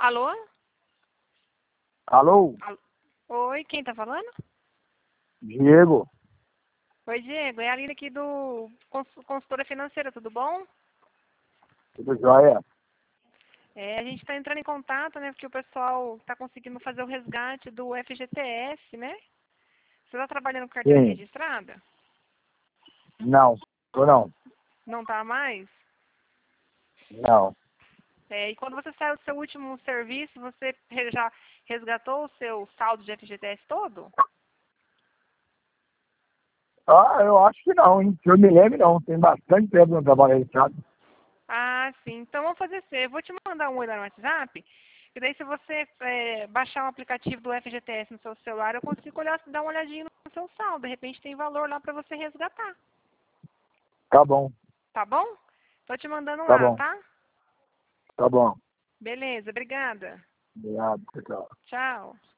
Alô? Alô? Oi, quem tá falando? Diego? Oi, Diego. É a Aline aqui do Consultora Financeira, tudo bom? Tudo jóia? A gente está entrando em contato, né? Porque o pessoal está conseguindo fazer o resgate do FGTS, né? Você está trabalhando com carteira Sim. registrada? Não. Tô não. Não está mais? Não. E quando você saiu do seu último serviço, você já resgatou o seu saldo de FGTS todo? Ah, eu acho que não, hein? Que eu me lembro, não. Tem bastante tempo no trabalho registrado. Ah, sim. Então vamos fazer assim. Eu vou te mandar um oi lá no WhatsApp. E daí se você baixar o aplicativo do FGTS no seu celular, eu consigo dar uma olhadinha no seu saldo. De repente tem valor lá para você resgatar. Tá bom. Tá bom? Tô te mandando Tá lá, bom. tá? Tá bom. Beleza, obrigada. Obrigado. Tchau. Tchau.